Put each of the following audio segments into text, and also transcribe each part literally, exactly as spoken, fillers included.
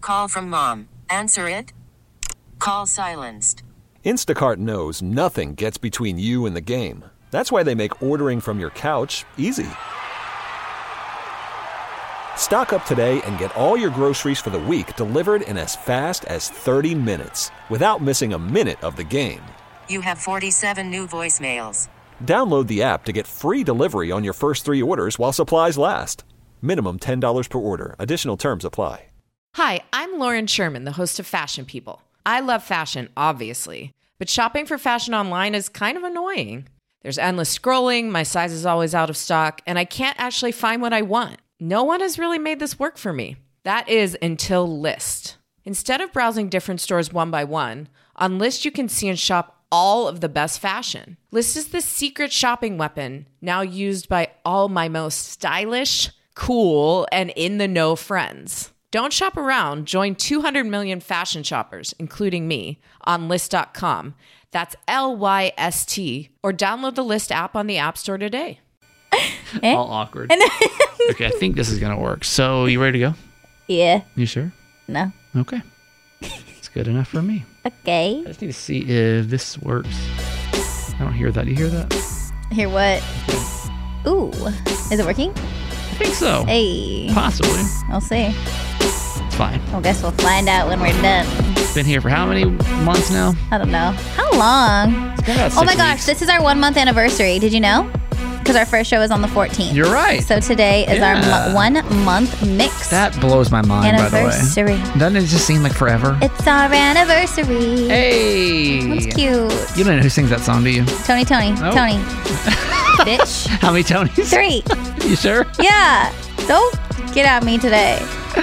Call from mom. Answer it. Call silenced. Instacart knows nothing gets between you and the game. That's why they make ordering from your couch easy. Stock up today and get all your groceries for the week delivered in as fast as thirty minutes without missing a minute of the game. You have forty-seven new voicemails. Download the app to get free delivery on your first three orders while supplies last. Minimum ten dollars per order. Additional terms apply. Hi, I'm Lauren Sherman, the host of Fashion People. I love fashion, obviously, but shopping for fashion online is kind of annoying. There's endless scrolling, my size is always out of stock, and I can't actually find what I want. No one has really made this work for me. That is until Lyst. Instead of browsing different stores one by one, on Lyst you can see and shop all of the best fashion. Lyst is the secret shopping weapon now used by all my most stylish, cool, and in-the-know friends. Don't shop around. Join two hundred million fashion shoppers, including me, on Lyst dot com. That's L Y S T. Or download the Lyst app on the App Store today. Eh? All awkward. Okay, I think this is going to work. So, you ready to go? Yeah. You sure? No. Okay. It's good enough for me. Okay. I just need to see if this works. I don't hear that. Do you hear that? Hear what? Ooh. Is it working? I think so. Hey. Possibly. I'll see. It's fine. I guess we'll find out when we're done. It's been here for how many months now? I don't know. How long? It's been about six Oh my gosh, weeks. this is our one month anniversary. Did you know? Because our first show was on the fourteenth. You're right. So today is Yeah. our mo- one month mix. That blows my mind, by the way. Anniversary. Doesn't it just seem like forever? It's our anniversary. Hey. That's cute. You don't know who sings that song, do you? Tony, Tony, Nope. Tony. Bitch. How many Tonys? Three. You sure? Yeah. Don't get at me today.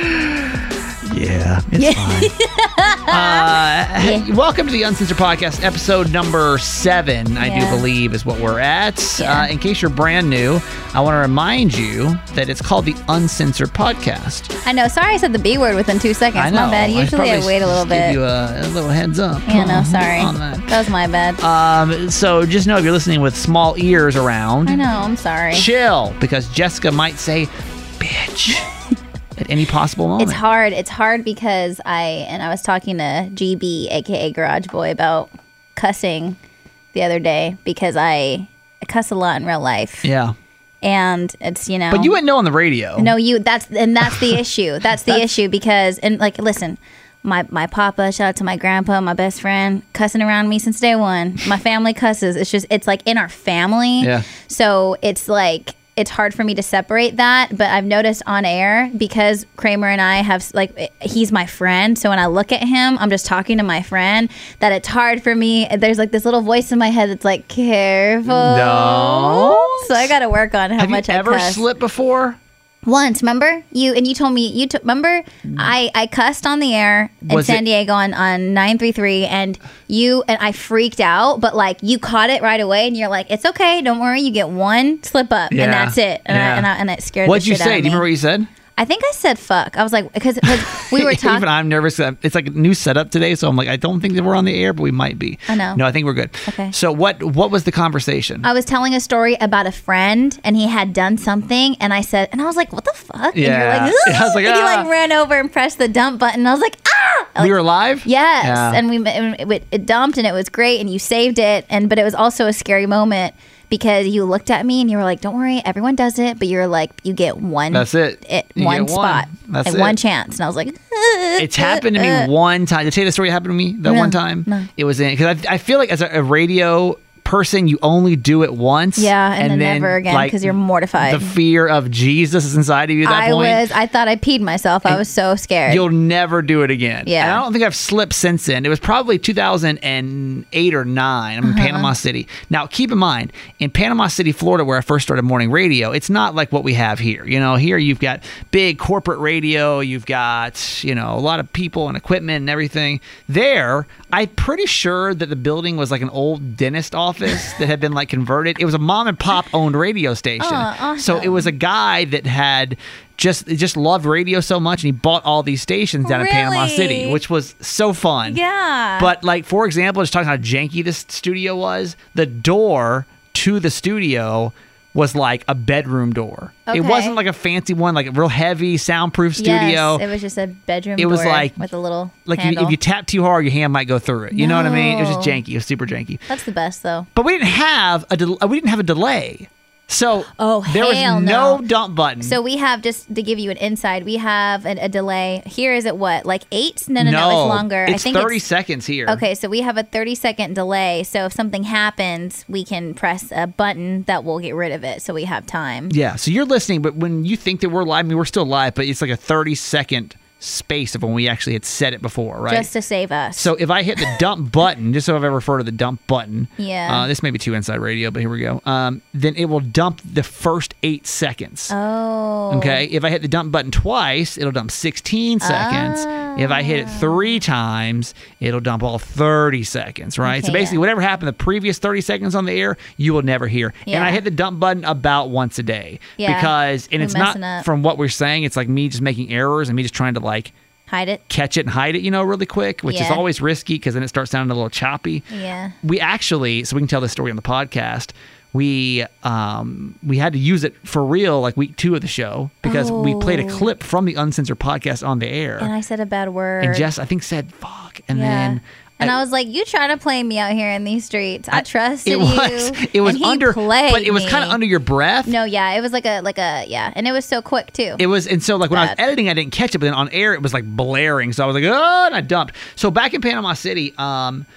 Yeah, it's fine. uh, hey, welcome to the Uncensored Podcast, episode number seven, I Yeah. do believe is what we're at. Yeah. Uh, in case you're brand new, I want to remind you that it's called the Uncensored Podcast. I know. Sorry I said the B word within two seconds. I know. My bad. Usually I, probably wait a little just bit. Give you a, a little heads up. Yeah, no, on- sorry. On that. That was my bad. Um, so just know if you're listening with small ears around, I know. I'm sorry. chill, because Jessica might say, bitch, at any possible moment. It's hard. It's hard because I, and I was talking to G B, aka Garage Boy, about cussing the other day because I, I cuss a lot in real life. Yeah. And it's, you know. But you wouldn't know on the radio. No, you, that's, and that's the issue. That's the issue because, and like, listen, my, my papa, shout out to my grandpa, my best friend, cussing around me since day one. My family cusses. It's just, it's like in our family. Yeah. So it's like, it's hard for me to separate that, but I've noticed on air because Kramer and I have, like, he's my friend. So when I look at him, I'm just talking to my friend, that it's hard for me. There's like this little voice in my head that's like, careful. No. So I got to work on how Have much you I ever cuss. slipped before? Once, remember you and you told me you took. Remember, I I cussed on the air in Was San it- Diego on on nine three three, and you and I freaked out. But like you caught it right away, and you're like, "It's okay, don't worry. You get one slip up, Yeah. and that's it." And Yeah. I, and, I, and it scared. What'd the you shit say? Out of Do you me. remember what you said? I think I said "fuck." I was like, because we were talking. Even I'm nervous. It's like a new setup today, so I'm like, I don't think that we're on the air, but we might be. I know. No, I think we're good. Okay. So what what was the conversation? I was telling a story about a friend, and he had done something, and I said, and I was like, "What the fuck?" Yeah. And you're like, I was like, and he "Ah." like ran over and pressed the dump button. I was like, "Ah!" we were live? Yes, Yeah. and we it, it dumped and it was great and you saved it, and but it was also a scary moment because you looked at me and you were like, "Don't worry, everyone does it," but you're like, "You get one. That's it. it You one get one. spot. That's and it. one chance." And I was like, It's happened to me one time. Did I tell you the story that happened to me that No, one time? no. It was in, because I, I feel like as a, a radio person, you only do it once. Yeah, and then never again, like, 'cause you're mortified. The fear of Jesus is inside of you at that I point. was. I thought I peed myself. I was so scared. You'll never do it again. Yeah. And I don't think I've slipped since then. It was probably two thousand eight or nine. I'm in Uh-huh. Panama City. Now, keep in mind, in Panama City, Florida, where I first started morning radio, it's not like what we have here. You know, here you've got big corporate radio. You've got, you know, a lot of people and equipment and everything. There, I'm pretty sure that the building was like an old dentist office that had been like converted. It was a mom and pop owned radio station. Oh, awesome. So it was a guy that had just just loved radio so much, and he bought all these stations down in Panama Really? City, which was so fun. Yeah. But like, for example, just talking how janky this studio was, the door to the studio was like a bedroom door. Okay. It wasn't like a fancy one, like a real heavy soundproof studio. Yes, it was just a bedroom It door was like- with a little Like you, handle. if you tap too hard, your hand might go through it. You know what I mean? It was just No. janky. It was super janky. That's the best, though. But we didn't have a del- we didn't have a delay. So Oh, there was hell no no. dump button. So we have, just to give you an insight, we have a, a delay. Here is it what? Like eight? No, no, no, it's longer. It's I think thirty it's, seconds here. Okay, so we have a thirty second delay. So if something happens, we can press a button that will get rid of it. So we have time. Yeah, so you're listening, but when you think that we're live, I mean, we're still live, but it's like a thirty second space of when we actually had said it before, right? Just to save us. So if I hit the dump button, just so I've ever referred to the dump button, Yeah. uh, this may be too inside radio, but here we go. Um, then it will dump the first eight seconds. Oh. Okay. If I hit the dump button twice, it'll dump sixteen seconds. If I hit it three times, it'll dump all thirty seconds, right? Okay, so basically, yeah. whatever happened the previous thirty seconds on the air, you will never hear. And Yeah. I hit the dump button about once a day. Yeah. Because, and We're it's not messing up. from what we're saying, it's like me just making errors and me just trying to like Hide it. catch it and hide it, you know, really quick, which is Yeah. always risky because then it starts sounding a little choppy. Yeah. We actually, so we can tell this story on the podcast. We um we had to use it for real like week two of the show because we played a Oh. clip from the Uncensored podcast on the air, And I said a bad word. and Jess I think said fuck, and Yeah. then And I- I was like, "You trying to play me out here in these streets? I, trusted it you." was it was and he under, played but it was kind of me. under your breath. No, yeah, it was like a like a yeah, and it was so quick too. It was, and so like when I was Bad. editing, I didn't catch it, but then on air it was like blaring. So I was like, oh, and I dumped. So back in Panama City, um,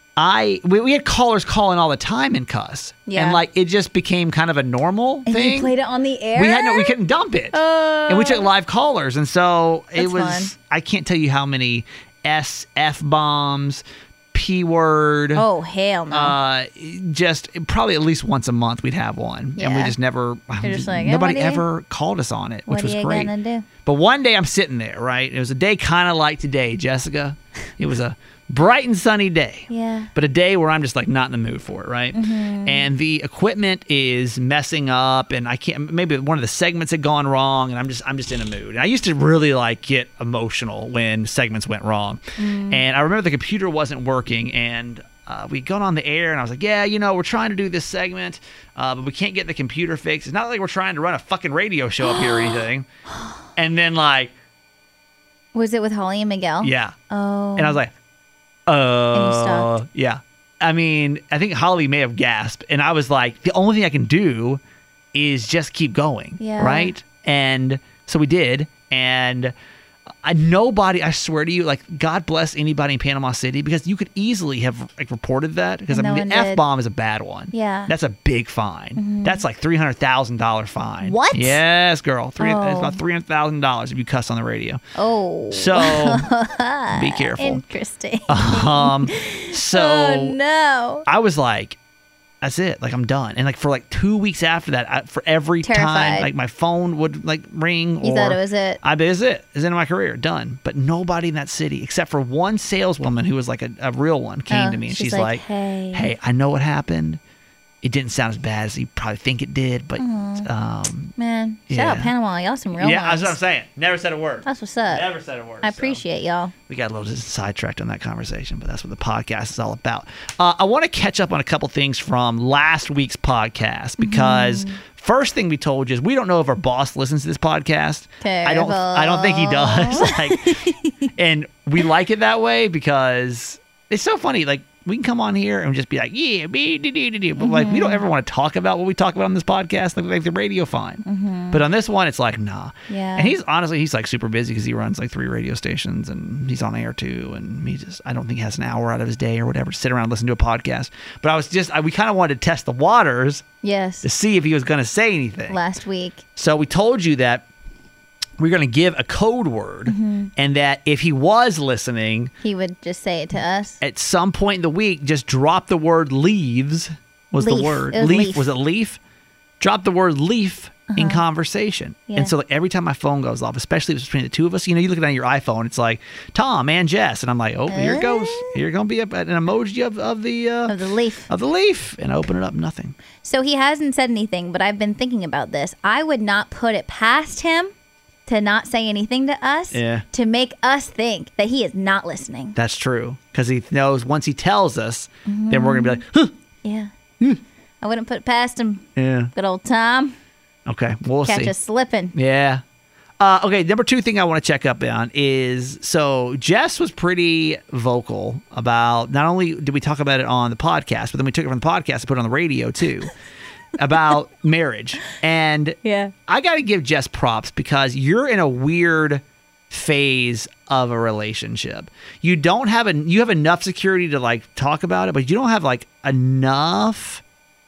I we, we had callers calling all the time in cuss, Yeah. and like it just became kind of a normal and thing. you played it on the air. We had no, we couldn't dump it, and we took live callers, and so it That's was. fun. I can't tell you how many S F bombs, P word. Oh hell no! Uh, just probably at least once a month we'd have one, and we Yeah. just never. You're just like, eh, nobody what are you- ever called us on it, which what was are you great. gonna do? But one day I'm sitting there, right? It was a day kind of like today, Jessica. It was a bright and sunny day. Yeah. But a day where I'm just like not in the mood for it, right? Mm-hmm. And the equipment is messing up, and I can't. Maybe one of the segments had gone wrong, and I'm just I'm just in a mood. And I used to really like get emotional when segments went wrong. Mm. And I remember the computer wasn't working, and uh, we'd gone on the air, and I was like, yeah, you know, we're trying to do this segment, uh, but we can't get the computer fixed. It's not like we're trying to run a fucking radio show up here or anything. And then like, Was it with Holly and Miguel? yeah. Oh. And I was like, And you uh, stopped? yeah. I mean, I think Holly may have gasped, and I was like, the only thing I can do is just keep going, Yeah. right? And so we did, and I, nobody, I swear to you, like, God bless anybody in Panama City, because you could easily have like reported that, because I And no mean, one the did. F bomb is a bad one. Yeah. That's a big fine. That's like three hundred thousand dollars fine. What? Yes, girl. Three, It's Oh. about three hundred thousand dollars if you cuss on the radio. Oh. So be careful. Interesting. Um, so oh no. I was like, that's it. Like, I'm done. And like for like two weeks after that, I, for every time, Terrified. like my phone would like ring. You or, thought it was it? I bet it's it. It's the end of my career. Done. But nobody in that city, except for one saleswoman who was like a, a real one, came Oh, to me and she's she's, like, like, "Hey." hey, I know what happened. It didn't sound as bad as you probably think it did, but um, Man, shout Yeah. out Panama. Y'all some real yeah, ones. that's what I'm saying. Never said a word. That's what's up. Never said a word. I so. appreciate y'all. We got a little sidetracked on that conversation, but that's what the podcast is all about. Uh, I want to catch up on a couple things from last week's podcast because Mm-hmm. first thing we told you is we don't know if our boss listens to this podcast. I don't. I don't think he does. like, and we like it that way because it's so funny. Like, we can come on here and just be like, yeah, be, do, do, do, do. But like, we don't ever want to talk about what we talk about on this podcast. Like, like the radio, fine. But on this one, it's like, nah. Yeah. And he's honestly, he's like super busy because he runs like three radio stations and he's on air too. And he just, I don't think he has an hour out of his day or whatever to sit around and listen to a podcast. But I was just, I, we kind of wanted to test the waters Yes. to see if he was going to say anything. Last week. So we told you that we're going to give a code word and that if he was listening, He would just say it to us. at some point in the week, just drop the word leaves was the Leaf. word. It was leaf. leaf. Was it leaf? Drop the word leaf in conversation. Yeah. And so like every time my phone goes off, especially if it's between the two of us, you know, you look at it on your iPhone, it's like Tom and Jess. And I'm like, oh, here it goes. Here going to be a, an emoji of, of the uh, Of the leaf. of the leaf. And I open it up, nothing. So he hasn't said anything, but I've been thinking about this. I would not put it past him to not say anything to us Yeah. to make us think that he is not listening. That's true. Because he knows once he tells us, then we're going to be like, huh. Yeah. I wouldn't put it past him. Yeah. Good old Tom. Okay, we'll Catch see. us slipping. Yeah. Uh, okay, number two thing I want to check up on is, so Jess was pretty vocal about, not only did we talk about it on the podcast, but then we took it from the podcast and put it on the radio too, about marriage. And Yeah. I got to give Jess props because you're in a weird phase of a relationship. You don't have a, you have enough security to like talk about it, but you don't have like enough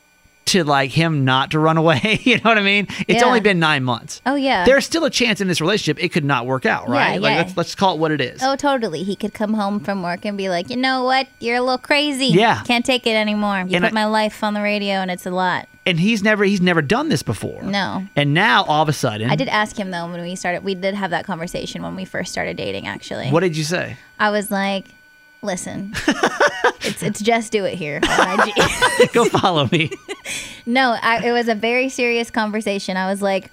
to like him not to run away. You know what I mean? It's Yeah. only been nine months. Oh, yeah. There's still a chance in this relationship it could not work out, right? Yeah, like yeah. let's let's call it what it is. Oh, totally. He could come home from work and be like, you know what? You're a little crazy. Yeah. Can't take it anymore. You And put I- my life on the radio and it's a lot. And he's never he's never done this before. No. And now all of a sudden, I did ask him, though, when we started. We did have that conversation when we first started dating, actually. What did you say? I was like, listen, it's, it's just do it here on I G. Go follow me. No, I, it was a very serious conversation. I was like,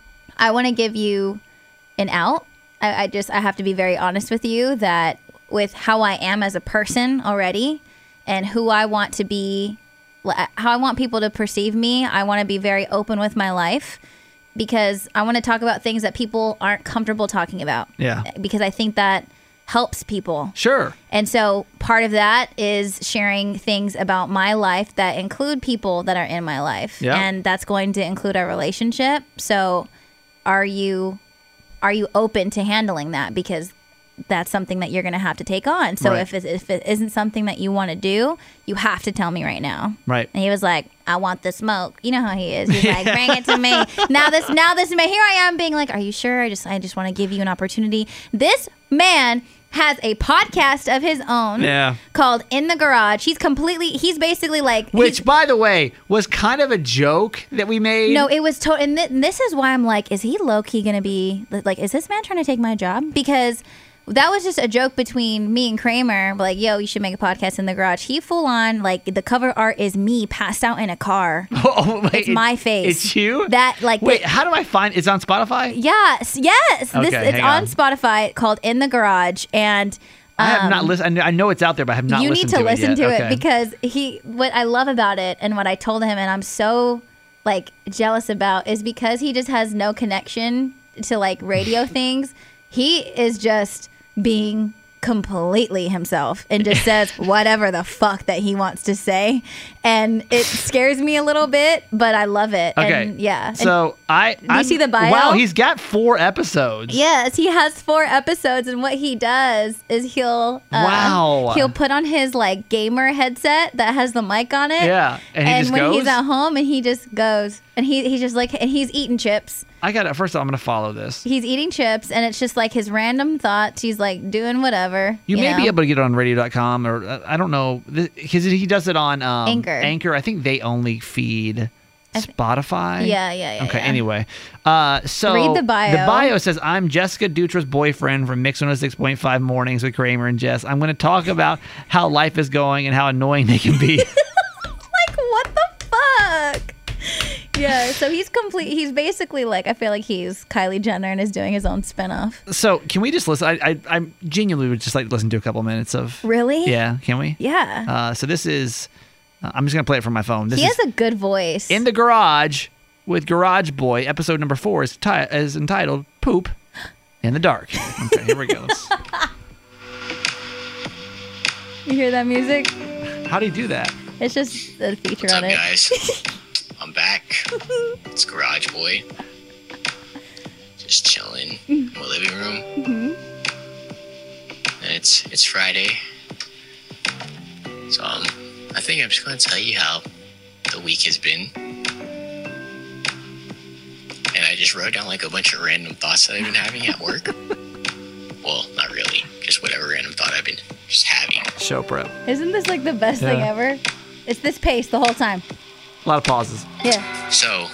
I want to give you an out. I, I just, I have to be very honest with you that with how I am as a person already and who I want to be, how I want people to perceive me, I want to be very open with my life because I want to talk about things that people aren't comfortable talking about. Yeah. Because I think that helps people. Sure. And so part of that is sharing things about my life that include people that are in my life. Yeah. And that's going to include our relationship. So are you are you open to handling that? Because that's something that you're going to have to take on. So Right. if, it, if it isn't something that you want to do, you have to tell me right now. Right. And he was like, I want the smoke. You know how he is. He's like, bring it to me. Now this, now this man, here I am being like, are you sure? I just, I just want to give you an opportunity. This man has a podcast of his own Yeah. called In the Garage. He's completely, he's basically like, Which, he's- by the way, was kind of a joke that we made. no, it was total. And, th- and this is why I'm like, is he low key going to be like, is this man trying to take my job? Because that was just a joke between me and Kramer. Like, yo, you should make a podcast in the garage. He full on, like, the cover art is me passed out in a car. Oh, wait, It's my face. It's you? That, like, Wait, the- how do I find it's on Spotify? Yes, yes. This, Okay, it's hang on on. Spotify called In the Garage. And I have not um, listened. I know it's out there, but I have not you listened need to to it listen yet. to Okay. it because he what I love about it and what I told him and I'm so like jealous about is because he just has no connection to like radio things. He is just being completely himself and just says whatever the fuck that he wants to say, and it scares me a little bit, but I love it. Okay. And yeah. And So I. Do you see the bio? Wow, he's got four episodes. yes, he has four episodes, and what he does is he'll uh, Wow. he'll put on his like gamer headset that has the mic on it. Yeah, and he just when goes? he's at home, and he just goes, and he he's just like, and he's eating chips. I got it. First of all, I'm going to follow this. He's eating chips, and it's just like his random thoughts. He's like doing whatever. You, may know? be able to get it on radio dot com or uh, I don't know because he does it on um, Anchor. Anchor. I think they only feed Spotify. Yeah, yeah, yeah. Okay. yeah. Anyway, uh, so Read the bio. The bio says, "I'm Jessica Dutra's boyfriend from Mix one oh six point five Mornings with Kramer and Jess. I'm going to talk about how life is going and how annoying they can be." Like what the fuck? Yeah, so he's complete. He's basically like, I feel like he's Kylie Jenner and is doing his own spinoff. So can we just listen? I, I I genuinely would just like to listen to a couple minutes of. Really? Yeah. Can we? Yeah. Uh, so this is. Uh, I'm just gonna play it from my phone. This he is has a good voice. In the Garage with Garage Boy. Episode number four is, ti- is entitled "Poop in the Dark." Okay, here we go. Let's- You hear that music? How do you do that? It's just a feature What's on up, it. guys? I'm back. It's Garage Boy. Just chilling in my living room. And it's it's Friday. So um, I think I'm just gonna tell you how the week has been. And I just wrote down like a bunch of random thoughts that I've been having at work. Well, not really. Just whatever random thought I've been just having. Show prep. Isn't this like the best thing Yeah. ever? It's this pace the whole time. A lot of pauses. Yeah. So,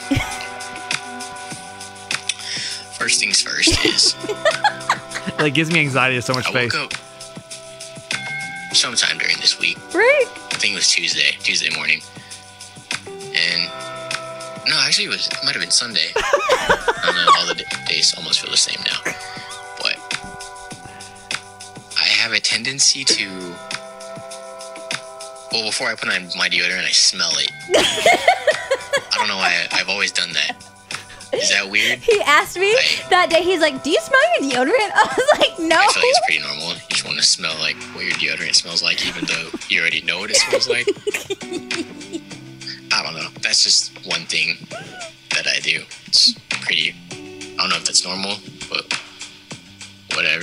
first things first is It gives me anxiety. There's so much I space. woke up sometime during this week. Right? I think it was Tuesday, Tuesday morning. And no, actually it was it might have been Sunday. I don't know, all the d- days almost feel the same now. But I have a tendency to Well, before I put on my deodorant, I smell it. I don't know why I, I've always done that. Is that weird? He asked me I, that day, he's like, do you smell your deodorant? I was like, no. I feel like it's pretty normal. You just want to smell like what your deodorant smells like, even though you already know what it smells like. I don't know. That's just one thing that I do. It's pretty, I don't know if that's normal, but whatever.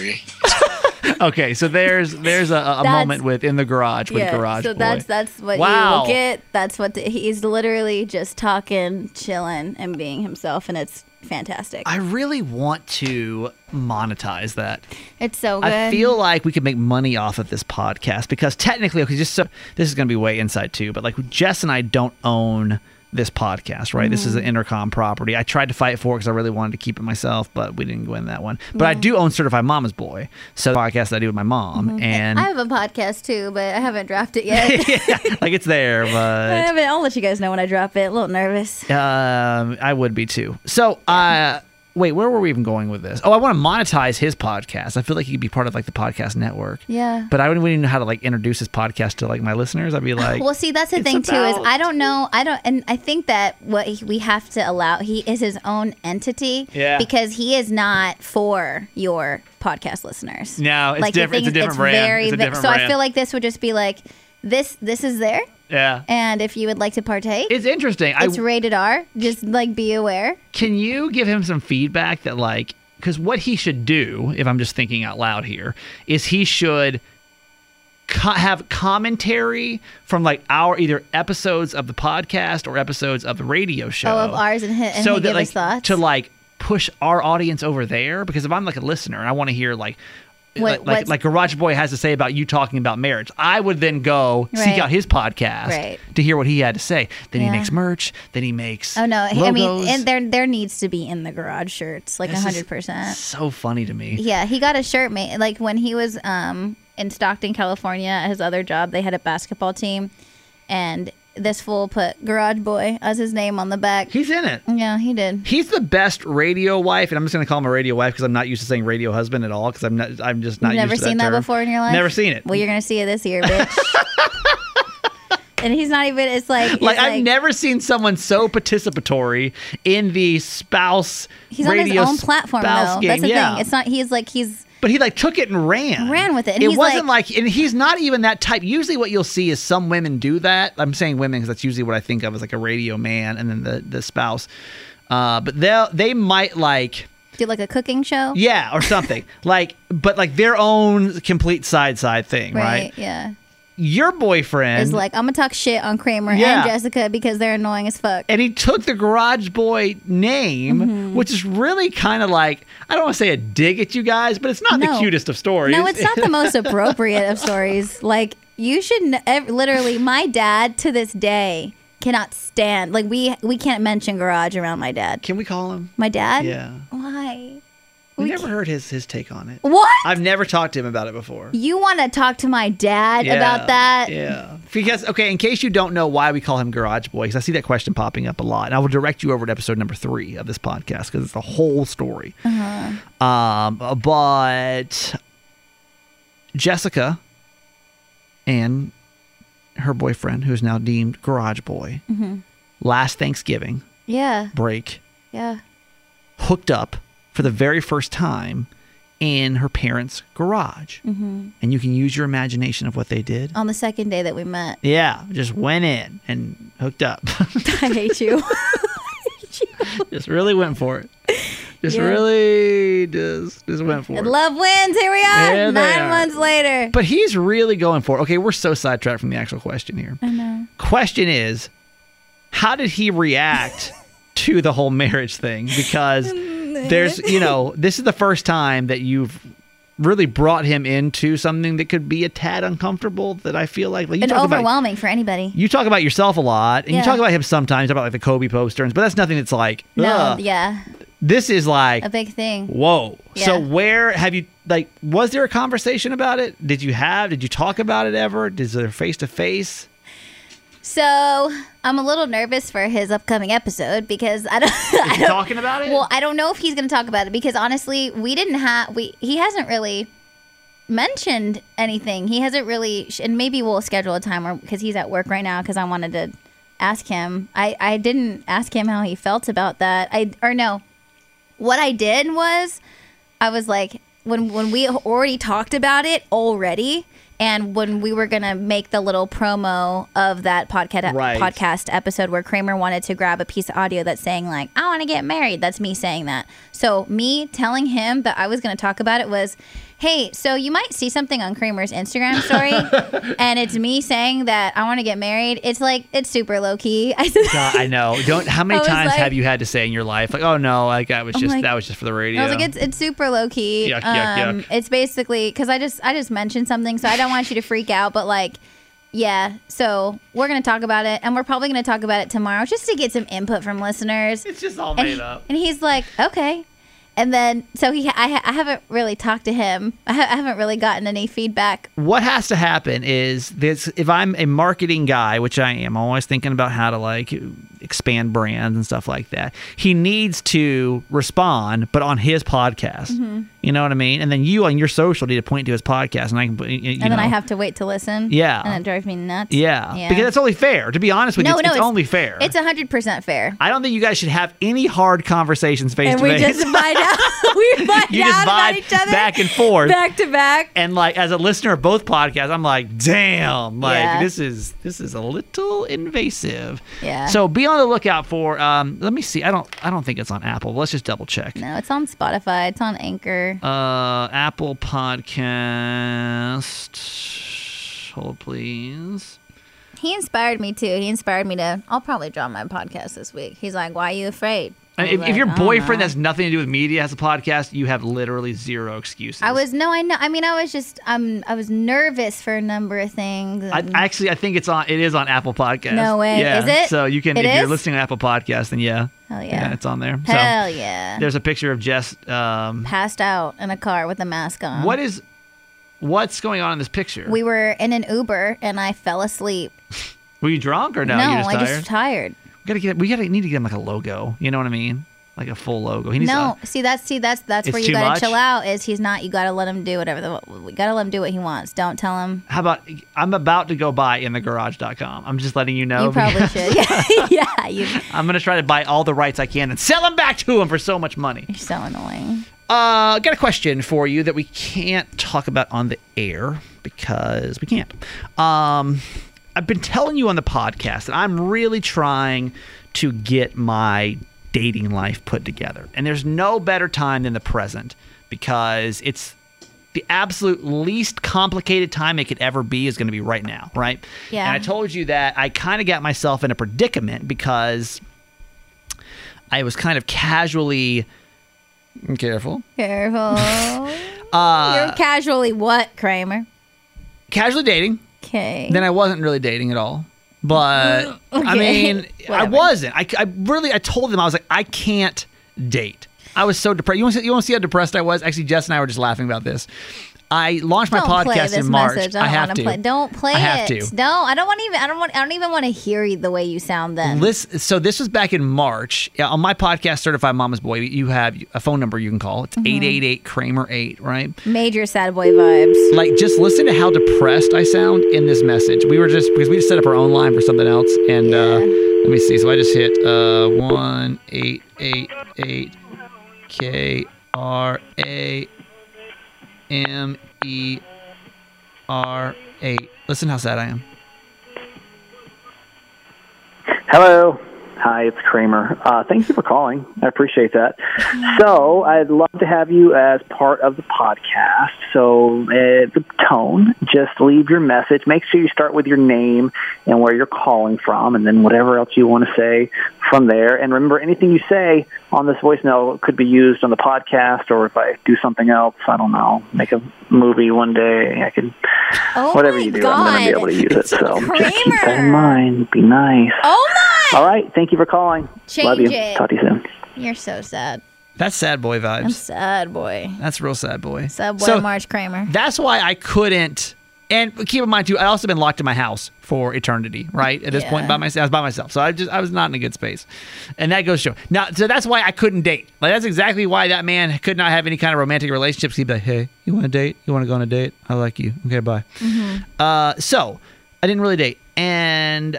Okay, so there's there's a, a moment with in the garage with Yeah, Garage so Boy. that's that's what Wow. you will get. That's what the, he's literally just talking, chilling, and being himself, and it's fantastic. I really want to monetize that. It's so good. I feel like we could make money off of this podcast because technically, okay, just so this is going to be way inside too, but like Jess and I don't own this podcast, right? Mm-hmm. This is an Intercom property. I tried to fight for it because I really wanted to keep it myself, but we didn't win that one. But mm-hmm. I do own Certified Mama's Boy, so the podcast that I do with my mom. Mm-hmm. And I have a podcast too, but I haven't dropped it yet. Yeah, like it's there, but I haven't. I'll let you guys know when I drop it. A little nervous. Um, I would be too. So, uh, wait, where were we even going with this? Oh, I want to monetize his podcast. I feel like he'd be part of like the podcast network. Yeah. But I wouldn't even know how to like introduce his podcast to like my listeners. I'd be like, well, see, that's the thing too is I don't know. I don't, and I think that what he, we have to allow, he is his own entity. Yeah. Because he is not for your podcast listeners. No, it's like, the different. thing It's a different is, brand. Very, It's a different so brand. I feel like this would just be like this. This is there. Yeah. And if you would like to partake, It's interesting. it's I, rated R. Just like be aware. Can you give him some feedback that like, because what he should do, if I'm just thinking out loud here, is he should co- have commentary from like our either episodes of the podcast or episodes of the radio show. Oh, of ours and, hi- and so he that give like his thoughts. to like push our audience over there. Because if I'm like a listener and I want to hear like What- like, like what's- like Garage Boy has to say about you talking about marriage, I would then go seek Right. out his podcast Right. to hear what he had to say. Then Yeah. he makes merch. Then he makes Oh no! logos. I mean, and there there needs to be in the garage shirts, like a This is hundred percent. so funny to me. Yeah, he got a shirt made. Like when he was um in Stockton, California, at his other job, they had a basketball team, and this fool put Garage Boy as his name on the back. He's in it. Yeah, he did. He's the best radio wife, and I'm just going to call him a radio wife because I'm not used to saying radio husband at all because I'm not. I'm just not You've never used to seen that that term. before in your life? Never seen it. Well, you're gonna see it this year, bitch. And he's not even. It's like it's Like, like I've never seen someone so participatory in the spouse He's on his radio own platform spouse though. game. That's the yeah. thing. It's not. He's like he's. But he like took it and ran. Ran with it, and it he's wasn't like, and he's not even that type. Usually, what you'll see is some women do that. I'm saying women because that's usually what I think of as like a radio man, and then the the spouse. Uh, but they they might like. Do like a cooking show. Yeah, or something like, but like their own complete side side thing, right? Right. Yeah. Your boyfriend It's like I'm gonna talk shit on Kramer Yeah. and Jessica because they're annoying as fuck. and he took the Garage Boy name, Mm-hmm. which is really kind of like, I don't want to say a dig at you guys, but it's not the No. cutest of stories. No, it's not the most appropriate of stories. Like you should n- ev- literally. My dad to this day cannot stand. Like we we can't mention garage around my dad. Can we call him? My dad. Yeah. Why? We We never can't- heard his his take on it. What? I've never talked to him about it before. You want to talk to my dad Yeah, about that? Yeah. Because, okay, in case you don't know why we call him Garage Boy, because I see that question popping up a lot. And I will direct you over to episode number three of this podcast because it's the whole story. Uh-huh. Um, but Jessica and her boyfriend, who is now deemed Garage Boy, Mm-hmm. last Thanksgiving Yeah. break, Yeah. hooked up for the very first time in her parents' garage. Mm-hmm. And you can use your imagination of what they did. On the second day that we met. Yeah, just went in and hooked up. I hate you. Just really went for it. Just Yeah. really just just went for it. And love wins. Here we are. There they Nine are. months later. But he's really going for it. Okay, we're so sidetracked from the actual question here. I know. Question is, how did he react to the whole marriage thing? Because there's, you know, this is the first time that you've really brought him into something that could be a tad uncomfortable that I feel like, like you And talk about overwhelming for anybody. you talk about yourself a lot and you Yeah. talk about him sometimes about like the Kobe posters, but that's nothing that's like, No, ugh. yeah. This is like, A big thing. whoa. So Yeah. where have you, like, was there a conversation about it? Did you have, did you talk about it ever? Is there face to face? So I'm a little nervous for his upcoming episode because I don't. I Is he don't talking about it? Well, I don't know if he's going to talk about it because honestly, we didn't have we. He hasn't really mentioned anything. He hasn't really, and maybe we'll schedule a time where, because he's at work right now, because I wanted to ask him. I, I didn't ask him how he felt about that. I Or no, what I did was, I was like, when when we already talked about it already, and when we were going to make the little promo of that podcast Right. podcast episode where Kramer wanted to grab a piece of audio that's saying like, I want to get married. That's me saying that. So me telling him that I was going to talk about it was, hey, so you might see something on Kramer's Instagram story and it's me saying that I want to get married. It's like, it's super low key. I said, God, I know. Don't. How many I was times like- have you had to say in your life, like, "Oh no, like I was I'm just like- that was just for the radio." I was like, it's it's super low key. Yuck, yuck, um, yuck. It's basically because I just I just mentioned something, so I don't want you to freak out. But like, yeah. So we're gonna talk about it, and we're probably gonna talk about it tomorrow, just to get some input from listeners. It's just all And, made up. and he's like, okay. And then so he I, ha- I haven't really talked to him. I, ha- I haven't really gotten any feedback. What has to happen is this: if I'm a marketing guy, which I am, I'm always thinking about how to like expand brands and stuff like that. He needs to respond, but on his podcast. Mm-hmm. You know what I mean? And then you on your social need to point to his podcast, and I can. You And then know, I have to wait to listen. Yeah. And it drives me nuts. Yeah, Yeah. because that's only fair. To be honest with no, you, it's, no, it's only fair. It's one hundred percent fair. I don't think you guys should have any hard conversations face And to we face. just find out. We find You out just about vibe each other back and forth. back to back. And like as a listener of both podcasts, I'm like, damn, like Yeah. this is this is a little invasive. Yeah. So be on the lookout for. Um, let me see. I don't I don't think it's on Apple. Let's just double check. No, it's on Spotify. It's on Anchor. Uh, Apple Podcast. Hold please. He inspired me too. He inspired me to. I'll probably drop my podcast this week. He's like, "Why are you afraid?" I And was if, like, if your "I don't boyfriend know." has nothing to do with media has a podcast, you have literally zero excuses. I was no, I know. I mean, I was just. Um, I was nervous for a number of things. I, and- actually, I think it's on. It is on Apple Podcast. No way. Yeah. Is it? So you can, It if you're is? listening to Apple Podcast, then yeah, Hell yeah. it's on there. Hell so yeah. there's a picture of Jess. Um, Passed out in a car with a mask on. what is, what's going on in this picture? We were in an Uber and I fell asleep. Were you drunk or no? no, you just I tired? just tired. We gotta get. We gotta need to get him like a logo. You know what I mean? Like a full logo. He needs No, to- see that's see that's that's It's where you too gotta much? chill out. Is he's not? You gotta let him do whatever. The, we gotta let him do what he wants. Don't tell him. How about? I'm about to go buy in the garage dot com. I'm just letting you know. You probably because should. Yeah, yeah. You, I'm gonna try to buy all the rights I can and sell them back to him for so much money. you're so annoying. Uh, got a question for you that we can't talk about on the air because we can't. Um, I've been telling you on the podcast that I'm really trying to get my dating life put together. And there's no better time than the present because it's the absolute least complicated time it could ever be is going to be right now, right? Yeah. And I told you that I kind of got myself in a predicament because I was kind of casually... Careful. Careful. Uh, You're casually what, Kramer? casually dating. Okay. Then I wasn't really dating at all. But I Okay. mean, I Whatever. wasn't. I, I really, I told them I was like, I can't date. I was so depressed. You want to see, you want to see how depressed I was? Actually, Jess and I were just laughing about this. I launched my Don't play podcast this in March. message. I I, don't have wanna to. Play. Don't play I have it. to. No, I don't want even. I don't want. I don't even want to hear the way you sound. Then Listen, so this was back in March. Yeah, on my podcast, Certified Mama's Boy, you have a phone number you can call. It's Mm-hmm. eight eight eight Kramer eight, right? major sad boy vibes. Like, just listen to how depressed I sound in this message. We were just, because we just set up our own line for something else. And uh, let me see. So I just hit uh, one eight eight eight K R A M E R eight. Listen how sad I am. Hello. Hi, it's Kramer. Uh, thank you for calling. I appreciate that. So I'd love to have you as part of the podcast. So uh, the tone, just leave your message. Make sure you start with your name and where you're calling from, and then whatever else you want to say from there. And remember, anything you say on this voicemail could be used on the podcast, or if I do something else, I don't know, make a movie one day, I can, Oh whatever my you do, God. I'm going to be able to use it. So just keep that Kramer. in mind. Be nice. Oh my! All right. Thank you for calling. Change Love you. it. Talk to you soon. You're so sad. That's sad boy I'm vibes. sad boy. That's real sad boy. Sad boy So March Kramer. that's why I couldn't And keep in mind too, I also been locked in my house for eternity, right? At this Yeah. point, by myself, I was by myself, so I just I was not in a good space, and that goes to show. Now, so that's why I couldn't date. Like that's exactly why that man could not have any kind of romantic relationships. He'd be like, "Hey, you want to date? You want to go on a date? I like you. Okay, bye." Mm-hmm. Uh, so I didn't really date, and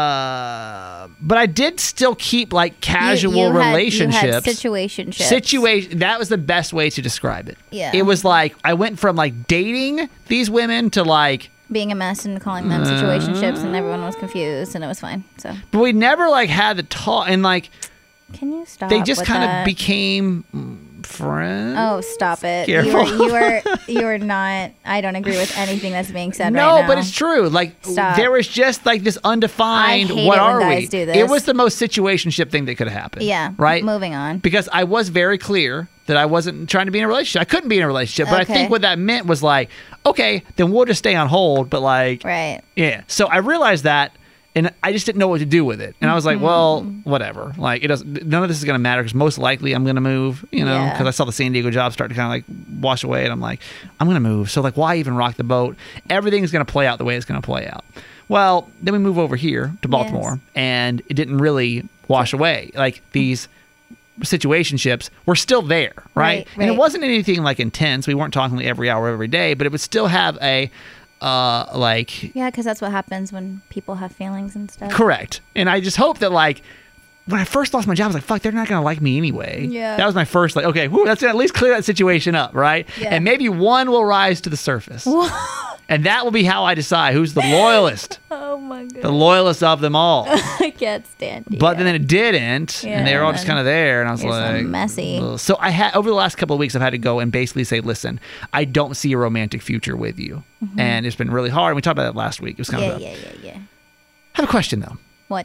uh, but I did still keep like casual you, you relationships. Had, you had situationships. Situation. That was the best way to describe it. Yeah. It was like I went from like dating these women to like. Being a mess and calling them situationships, and everyone was confused, and it was fine. So, But we never like had the talk, and like can you stop? they just with kind of that? became mm, friends. Oh, stop it! Careful. You are you are you are not. I don't agree with anything that's being said no, right now. but it's true. Like Stop. there was just like this undefined. I hate what it when are guys we? do this. It was the most situationship thing that could have happened. Yeah. Right. Moving on. Because I was very clear that I wasn't trying to be in a relationship. I couldn't be in a relationship. But Okay. I think what that meant was like, okay, then we'll just stay on hold. But like, Right. yeah. So I realized that, and I just didn't know what to do with it. And I was like, Mm-hmm. well, whatever. Like, it doesn't. None of this is going to matter because most likely I'm going to move. You know, Yeah. because I saw the San Diego job start to kind of like wash away, and I'm like, I'm going to move. So like, why even rock the boat? Everything's going to play out the way it's going to play out. Well, then we move over here to Baltimore, and it didn't really wash away. Like these situationships were still there, right? Right, And it right. wasn't anything like intense. We weren't talking like every hour, every day, but it would still have a uh like Yeah, because that's what happens when people have feelings and stuff. correct. And I just hope that like when I first lost my job, I was like, fuck, they're not gonna like me anyway. Yeah. That was my first like, okay, whew, that's gonna at least clear that situation up, right? Yeah. And maybe one will rise to the surface. And that will be how I decide who's the loyalist. Oh my god. The loyalist of them all. I can't stand you. But then it didn't, and they were all Yeah, just kind of there, and I was you're so like, messy. "Ugh." So I had over the last couple of weeks, I've had to go and basically say, "Listen, I don't see a romantic future with you," and it's been really hard. We talked about that last week. It was kind yeah, of. A, yeah, yeah, yeah. I have a question though. What?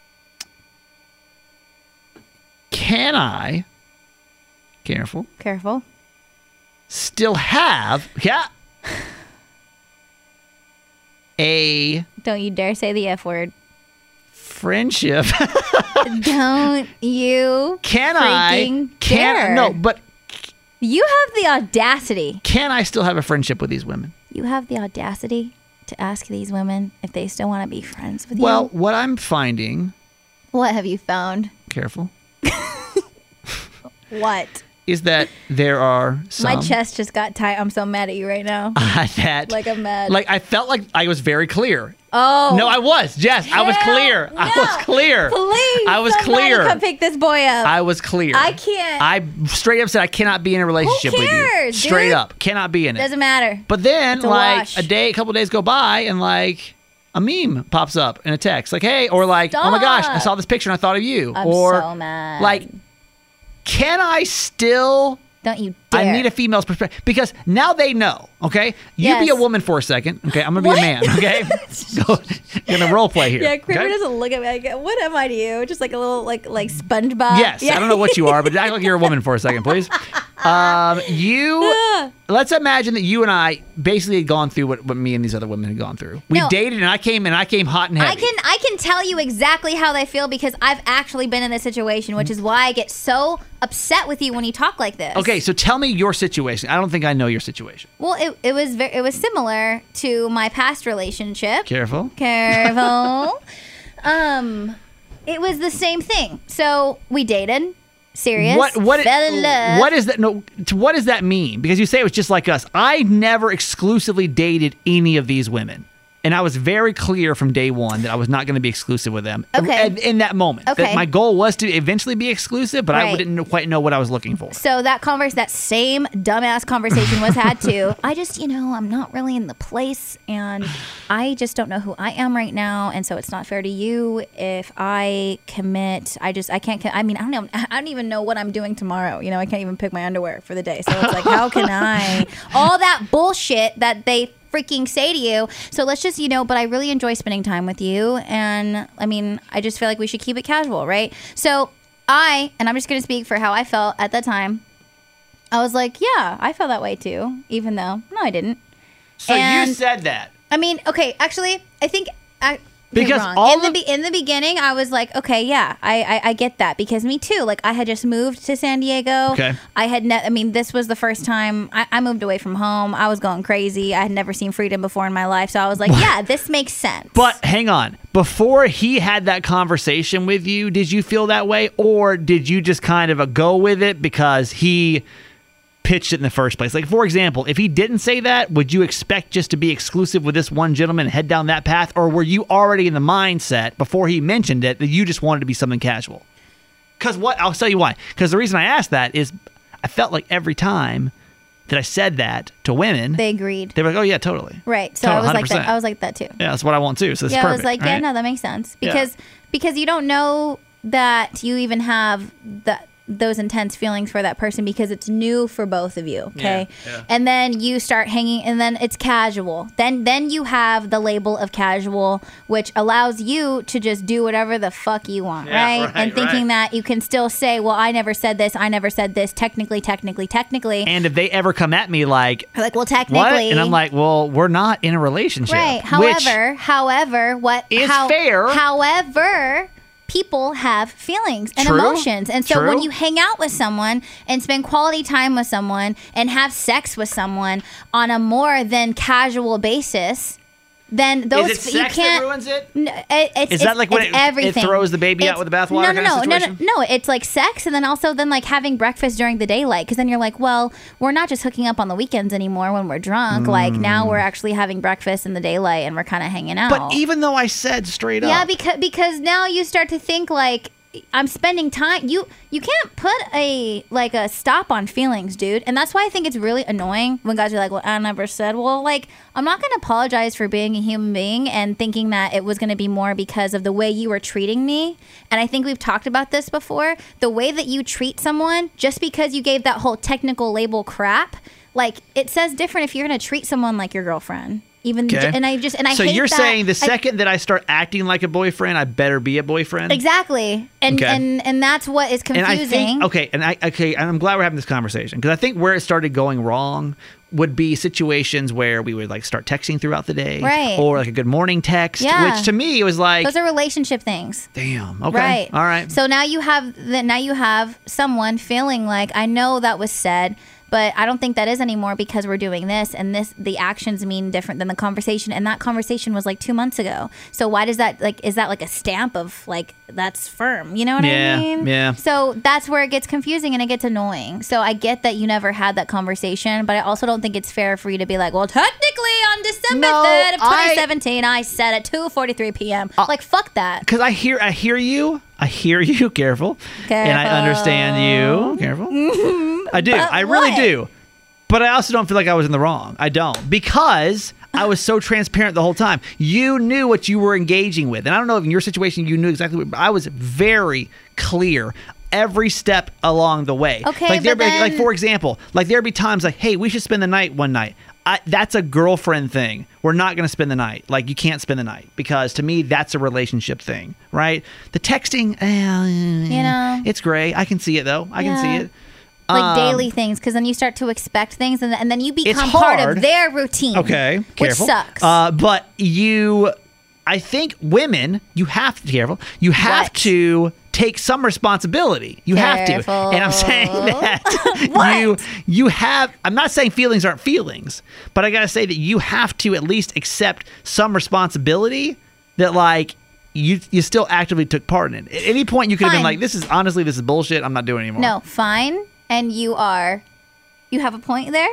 Can I? Careful. Careful. Still have yeah. A Don't you dare say the F word. friendship. Don't you Can I? freaking Can dare. no? But You have the audacity. can I still have a friendship with these women? You have the audacity to ask these women if they still want to be friends with Well, you. what I'm finding. What have you found? Careful. What? Is that there are some My chest just got tight. I'm so mad at you right now. that Like I'm mad. like I felt like I was very clear. Oh. No, I was. Yes, I was Hell clear. I no. was clear. Please. I was somebody clear. Come pick this boy up. I was clear. I can't. I straight up said I cannot be in a relationship with you. cares, Straight dude? up, cannot be in it. Doesn't matter. But then, It's a like wash. a day, a couple days go by, and like a meme pops up in a text, like, "Hey," or like, "Oh my gosh, I Stop. saw this picture and I thought of you," I'm or so mad. like, can I still? Don't you dare. I need a female's perspective because now they know. Okay, you be Yes. a woman for a second. Okay, I'm gonna be What? a man. Okay, go gonna role play here. Yeah, Kramer okay? doesn't look at me like, what am I to you? Just like a little, like, like SpongeBob. Yes, Yeah. I don't know what you are, but act like you're a woman for a second, please. Um, you. Let's imagine that you and I basically had gone through what, what me and these other women had gone through. We No. dated, and I came and I came hot and heavy. I can I can tell you exactly how they feel because I've actually been in this situation, which is why I get so upset with you when you talk like this. Okay, so tell me your situation. I don't think I know your situation. Well, it, it was ve- it was similar to my past relationship. Careful. Careful. um, it was the same thing. So we dated. Serious. What what Fell in love. what is that? No, to- what does that mean? Because you say it was just like us. I never exclusively dated any of these women, and I was very clear from day one that I was not going to be exclusive with them. Okay. In, in that moment, that Okay. my goal was to eventually be exclusive, but I Right. didn't quite know what I was looking for. So that converse, that same dumbass conversation was had too. I just, you know, I'm not really in the place, and I just don't know who I am right now, and so it's not fair to you if I commit. I just, I can't. I mean, I don't know. I don't even know what I'm doing tomorrow. You know, I can't even pick my underwear for the day. So it's like, how can I? All that bullshit that they freaking say to you. So let's just, you know, but I really enjoy spending time with you, and I mean, I just feel like we should keep it casual, right? So I, and I'm just going to speak for how I felt at that time. I was like, yeah, I felt that way too, even though, no, I didn't. So And- you said that. I mean, okay, actually, I think I, me Because wrong. all in the of- be- in the beginning, I was like, okay, yeah, I, I I get that because me too. Like I had just moved to San Diego. Okay. I had ne- I mean, this was the first time I, I moved away from home. I was going crazy. I had never seen freedom before in my life, so I was like, yeah, this makes sense. But hang on. Before he had that conversation with you, did you feel that way? Or did you just kind of uh, go with it because he pitched it in the first place? Like, for example, if he didn't say that, would you expect just to be exclusive with this one gentleman and head down that path? Or were you already in the mindset before he mentioned it that you just wanted to be something casual? Because what? I'll tell you why. Because the reason I asked that is I felt like every time that I said that to women, they agreed. they were like, oh, yeah, totally. Right. So Total, I was like one hundred percent. that. I was like that too. Yeah, that's what I want too. So it's yeah, perfect. I was like, All yeah, right? no, that makes sense Yeah. because because you don't know that you even have that those intense feelings for that person because it's new for both of you. Okay, Yeah, yeah. and then you start hanging, and then it's casual. Then then you have the label of casual, which allows you to just do whatever the fuck you want, Yeah, right? right, And thinking right. that you can still say, well, I never said this, I never said this. Technically, technically, technically. And if they ever come at me like, You're like, well, what? technically, And I'm like, well, we're not in a relationship. right. Which- However, however, what is how, fair. However, people have feelings and True. emotions, and so True. when you hang out with someone and spend quality time with someone and have sex with someone on a more than casual basis, then those is it you sex can't. that ruins it? No, it, it's, Is that it's, like when it's it- it everything. throws the baby out It's- with the bathwater No, no, kind of no, no, no, situation? no. It's like sex, and then also then like having breakfast during the daylight, because then you're like, well, we're not just hooking up on the weekends anymore when we're drunk. Like now we're actually having breakfast in the daylight, and we're kind of hanging out. But even though I said straight up. yeah, because because now you start to think like I'm spending time. You you can't put a like a stop on feelings, dude. And that's why I think it's really annoying when guys are like, "Well, I never said." Well, like I'm not gonna apologize for being a human being and thinking that it was gonna be more because of the way you were treating me. And I think we've talked about this before. The way that you treat someone, just because you gave that whole technical label crap, like it says different if you're gonna treat someone like your girlfriend. Even Okay. and I just and I so hate you're that. saying the I- second that I start acting like a boyfriend, I better be a boyfriend? Exactly, and Okay. and and that's what is And confusing. I think okay, and I okay, and I'm glad we're having this conversation because I think where it started going wrong would be situations where we would like start texting throughout the day, Right. Or like a good morning text, Yeah. which to me was like, Those are relationship things. damn, okay, Right. all right. So now you have that. Now you have someone feeling like I know that was said, but I don't think that is anymore because we're doing this and this. The actions mean different than the conversation, and that conversation was like two months ago. So why does that like? Is that like a stamp of like that's firm? You know what Yeah, I mean? yeah. So that's where it gets confusing and it gets annoying. So I get that you never had that conversation, but I also don't think it's fair for you to be like, well, technically on December No, third of I- twenty seventeen, I, said at two forty-three p.m. like fuck that. Because I hear, I hear you. I hear you. Careful. And I understand you. Careful. I do. But I really what? do. But I also don't feel like I was in the wrong. I don't. Because I was so transparent the whole time. You knew what you were engaging with. And I don't know if in your situation you knew exactly what, but I was very clear every step along the way. Okay, like there'd but be, like then- for example, like there'd be times like, hey, we should spend the night one night. I, that's a girlfriend thing. We're not going to spend the night. Like, you can't spend the night because to me, that's a relationship thing, right? The texting, eh, You know? it's gray. I can see it though. I can Yeah. see it. like Um, daily things, because then you start to expect things, and, and then you It's become part hard. of their routine. Okay, which careful. sucks. Uh, but you, I think women, you have to be careful. You have What? to take some responsibility. You have to, Careful. and I'm saying that What? you you have. I'm not saying feelings aren't feelings, but I gotta say that you have to at least accept some responsibility. That like. You you still actively took part in it. At any point, you could have been Fine. like, "This is honestly, this is bullshit. I'm not doing it anymore." No, fine, and you are. You have a point there,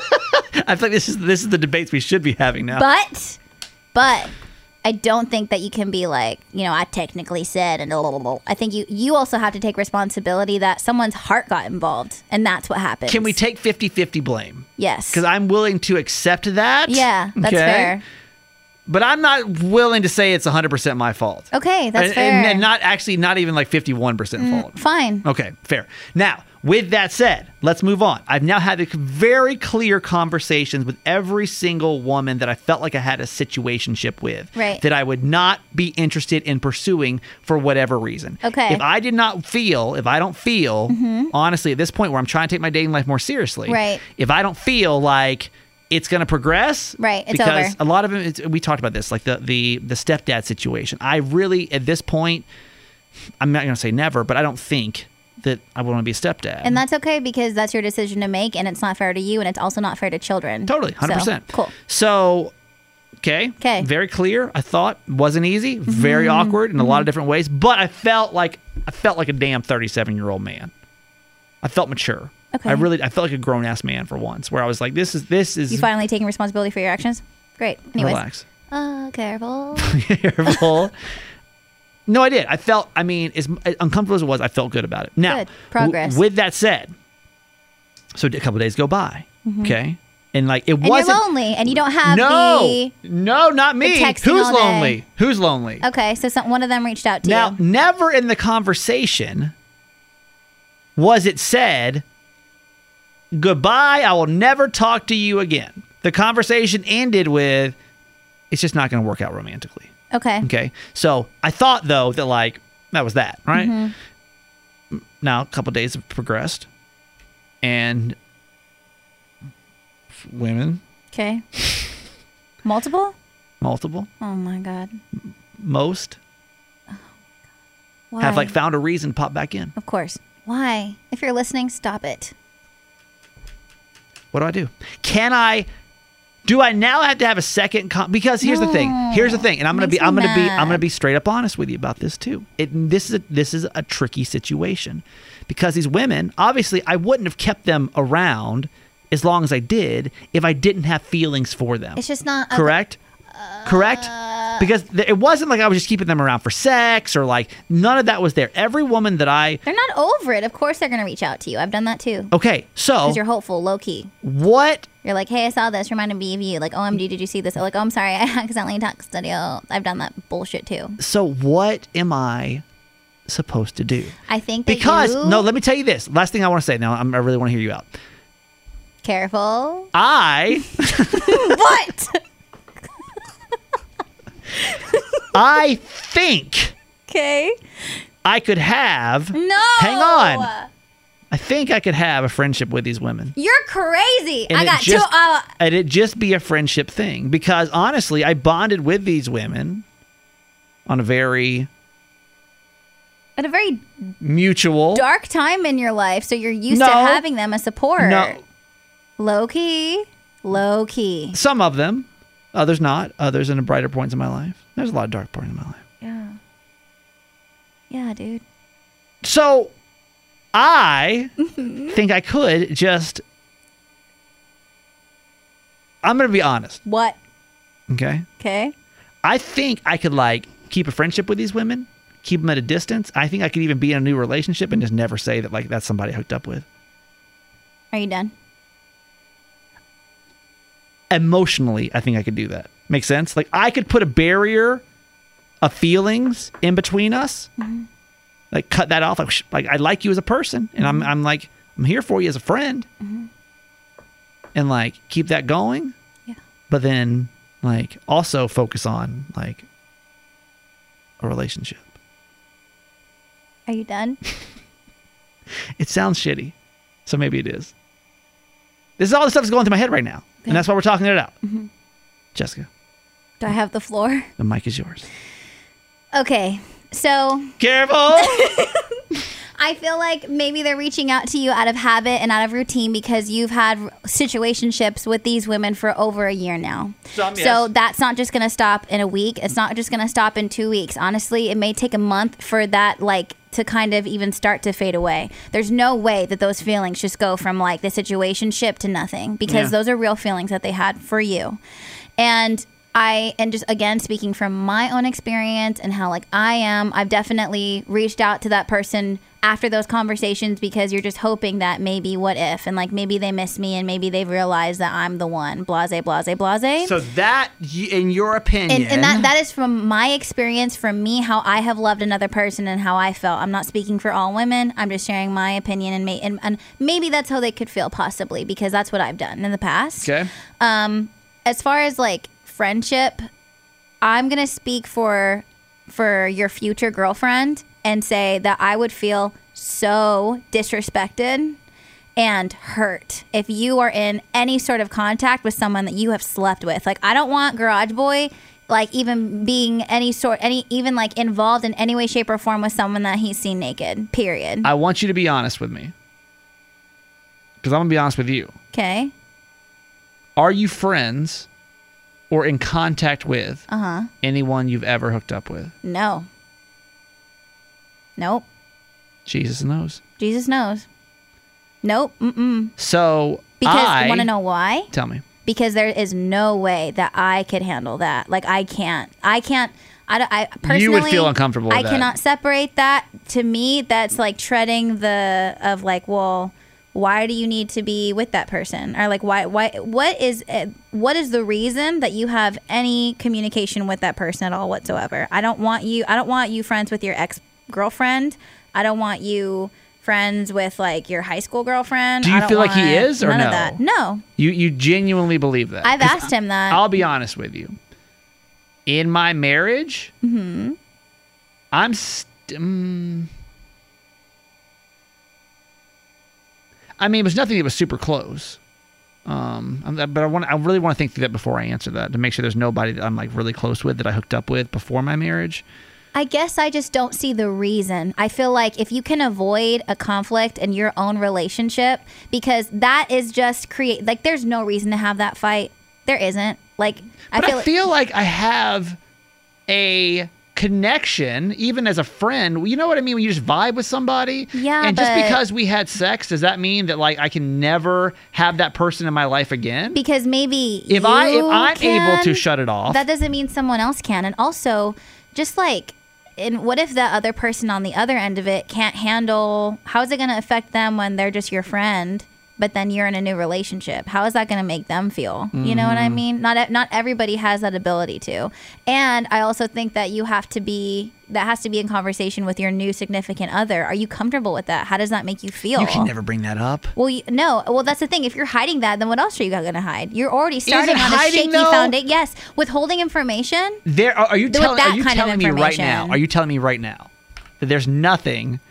I feel like this is this is the debates we should be having now. but, but. I don't think that you can be like, you know, I technically said and blah, blah, blah, blah. I think you you also have to take responsibility that someone's heart got involved, and that's what happens. Can we take fifty-fifty blame? Yes. Because I'm willing to accept that. Yeah, that's okay? fair. But I'm not willing to say it's one hundred percent my fault. Okay, that's and, fair. And, and not actually, not even like fifty-one percent fault. Fine. Okay, fair. Now, with that said, let's move on. I've now had very clear conversations with every single woman that I felt like I had a situationship with. Right. That I would not be interested in pursuing for whatever reason. Okay. If I did not feel, if I don't feel, honestly, at this point where I'm trying to take my dating life more seriously, Right. if I don't feel like it's going to progress. Right, it's because over. a lot of it, it's, we talked about this, like the, the, the stepdad situation. I really, at this point, I'm not going to say never, but I don't think that I want to be a stepdad. And that's okay because that's your decision to make, and it's not fair to you, and it's also not fair to children. Totally, one hundred percent. So, cool. So, okay. 'Kay. Very clear. I thought wasn't easy, very Mm-hmm. awkward in a lot of different ways, but I felt like I felt like a damn thirty-seven-year-old man. I felt mature. Okay. I really I felt like a grown-ass man for once, where I was like, this is this is You finally taking responsibility for your actions? Great. Anyways. relax. Oh, careful. Careful. No, I did. I felt, I mean, as uncomfortable as it was, I felt good about it. Now, Good. Progress. w- with that said, so a couple of days go by, okay? And like, it And wasn't. you're lonely, and you don't have no, the... no, not me. texting Who's all day. lonely? Who's lonely? Okay, so some, one of them reached out to Now, you. never in the conversation was it said, goodbye, I will never talk to you again. The conversation ended with, it's just not going to work out romantically. Okay. Okay. So I thought, though, that like, that was that, right? Mm-hmm. Now, a couple days have progressed, and women, Okay. Multiple? multiple, Oh, my God. most, Why? have like found a reason to pop back in. Of course. Why? If you're listening, stop it. What do I do? Can I? Do I now have to have a second? Con- because here's the thing. Here's the thing, and I'm gonna Makes be. I'm me gonna be. I'm mad. gonna be straight up honest with you about this too. It. This is a, this is a tricky situation, because these women, obviously, I wouldn't have kept them around as long as I did if I didn't have feelings for them. It's just not... Correct? Correct? Because th- it wasn't like I was just keeping them around for sex or like none of that was there. Every woman that I. They're not over it. Of course they're going to reach out to you. I've done that too. Okay, so Because you're hopeful, low key. what? You're like, hey, I saw this. Reminded me of you. Like, O M G, did you see this? Like, oh, I'm sorry. I accidentally texted you. I've done that bullshit too. So what am I supposed to do? I think that Because you... no, let me tell you this. Last thing I want to say. Now I'm, I really want to hear you out. Careful. I What? I think Okay. I could have. No. Hang on. I think I could have a friendship with these women. You're crazy. And I it got just- two... Uh, And it just be a friendship thing. Because honestly, I bonded with these women on a very at a very mutual. dark time in your life, so you're used No. to having them as support. No, Low key. Low key. some of them. Others not. Others in the brighter points in my life. There's a lot of dark points in my life. Yeah. Yeah, dude. So I think I could just. I'm going to be honest. What? Okay. Okay. I think I could like keep a friendship with these women, keep them at a distance. I think I could even be in a new relationship and just never say that like that's somebody I hooked up with. Are you done? Emotionally, I think I could do that. Make sense? Like I could put a barrier of feelings in between us. Mm-hmm. Like cut that off. Like, sh- like I like you as a person, and I'm I'm like I'm here for you as a friend, Mm-hmm. and like keep that going. Yeah. But then like also focus on like a relationship. Are you done? It sounds shitty, so maybe it is. This is all the stuff that's going through my head right now, Okay. and that's why we're talking it out. Mm-hmm. Jessica, Do I have the floor? the mic is yours. Okay. So Careful. I feel like maybe they're reaching out to you out of habit and out of routine because you've had situationships with these women for over a year now. Some, So yes. that's not just going to stop in a week. It's not just going to stop in two weeks. Honestly, it may take a month for that, like, to kind of even start to fade away. There's no way that those feelings just go from, like, the situationship to nothing because Yeah. those are real feelings that they had for you. And I, and just again, speaking from my own experience and how like I am, I've definitely reached out to that person after those conversations because you're just hoping that maybe what if, and like maybe they miss me and maybe they've realized that I'm the one, blase, blase, blase. So that, y- in your opinion, And, and that that is from my experience, from me, how I have loved another person and how I felt. I'm not speaking for all women. I'm just sharing my opinion, and, may, and, and maybe that's how they could feel, possibly, because that's what I've done in the past. okay. Um, as far as like friendship, I'm gonna speak for for your future girlfriend and say that I would feel so disrespected and hurt if you are in any sort of contact with someone that you have slept with. Like, I don't want Garage Boy, like, even being any sort, any even like involved in any way, shape, or form with someone that he's seen naked. Period. I want you to be honest with me, because I'm gonna be honest with you. Okay. Are you friends or in contact with Uh-huh. anyone you've ever hooked up with? No. Nope. Jesus knows. Jesus knows. Nope. Mm-mm. So Because, I want to know why? Tell me. Because there is no way that I could handle that. Like, I can't. I can't. I, don't- I personally. You would feel uncomfortable with I that. cannot separate that. To me, that's like treading the of like, well, why do you need to be with that person? Or like, why? Why? What is? uh, What is the reason that you have any communication with that person at all whatsoever? I don't want you. I don't want you friends with your ex girlfriend. I don't want you friends with like your high school girlfriend. Do I you don't feel like he want is or none no? of that. No. You you genuinely believe that? I've 'Cause asked him that. I'll be honest with you. In my marriage, Mm-hmm. I'm st- mm, I mean, it was nothing that was super close. Um, I'm- but I want I really want to think through that before I answer that to make sure there's nobody that I'm like really close with that I hooked up with before my marriage. I guess I just don't see the reason. I feel like if you can avoid a conflict in your own relationship, because that is just create like there's no reason to have that fight. There isn't. Like I But feel, I feel like I have a connection, even as a friend. You know what I mean? When you just vibe with somebody. Yeah, And just but- because we had sex, does that mean that like I can never have that person in my life again? because maybe If you I if I'm can, able to shut it off, that doesn't mean someone else can. And also, just like, and what if that other person on the other end of it can't handle? How is it going to affect them when they're just your friend, but then you're in a new relationship? How is that going to make them feel? You know what I mean? Not not everybody has that ability to. And I also think that you have to be that has to be in conversation with your new significant other. Are you comfortable with that? How does that make you feel? you can never bring that up. Well, you, no. Well, that's the thing. If you're hiding that, then what else are you going to hide? You're already starting it on a hiding, shaky though? foundation. Yes, withholding information. There are, are you With telling that are you kind of telling me right now? information. Are you telling me right now that there's nothing